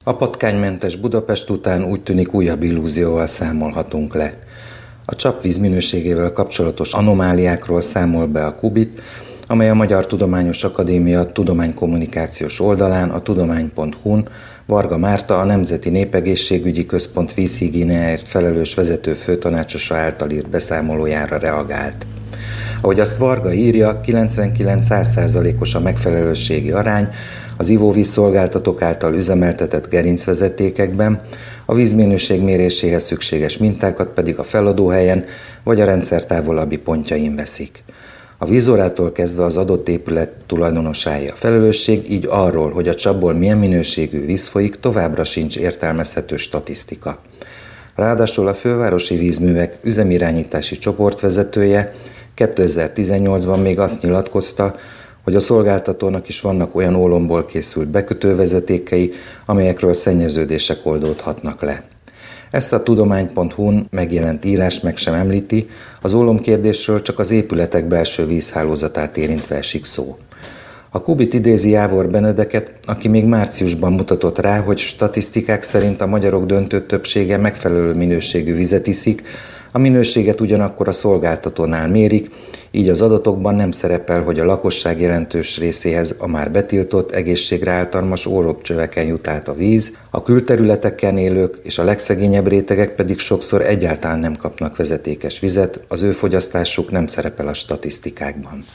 A patkánymentes Budapest után úgy tűnik újabb illúzióval számolhatunk le. A csapvíz minőségével kapcsolatos anomáliákról számol be a Kubit, amely a Magyar Tudományos Akadémia tudománykommunikációs oldalán, a tudomány.hu-n Varga Márta, a Nemzeti Népegészségügyi Központ vízhigiéniáért felelős vezető főtanácsosa által írt beszámolójára reagált. Ahogy azt Varga írja, 99-100%-os a megfelelősségi arány az ivóvíz szolgáltatók által üzemeltetett gerincvezetékekben, a vízminőség méréséhez szükséges mintákat pedig a feladóhelyen vagy a rendszer távolabbi pontjain veszik. A vízórától kezdve az adott épület tulajdonosáé a felelősség, így arról, hogy a csapból milyen minőségű víz folyik, továbbra sincs értelmezhető statisztika. Ráadásul a Fővárosi Vízművek üzemirányítási csoportvezetője 2018-ban még azt nyilatkozta, hogy a szolgáltatónak is vannak olyan ólomból készült bekötővezetékei, amelyekről szennyeződések oldódhatnak le. Ezt a tudomány.hu-n megjelent írás meg sem említi, az ólomkérdésről csak az épületek belső vízhálózatát érintve esik szó. A Kubit idézi Jávor Benedeket, aki még márciusban mutatott rá, hogy statisztikák szerint a magyarok döntő többsége megfelelő minőségű vizet iszik, a minőséget ugyanakkor a szolgáltatónál mérik, így az adatokban nem szerepel, hogy a lakosság jelentős részéhez a már betiltott, egészségre ártalmas ólomcsöveken jut át a víz, a külterületeken élők és a legszegényebb rétegek pedig sokszor egyáltalán nem kapnak vezetékes vizet, az ő fogyasztásuk nem szerepel a statisztikákban.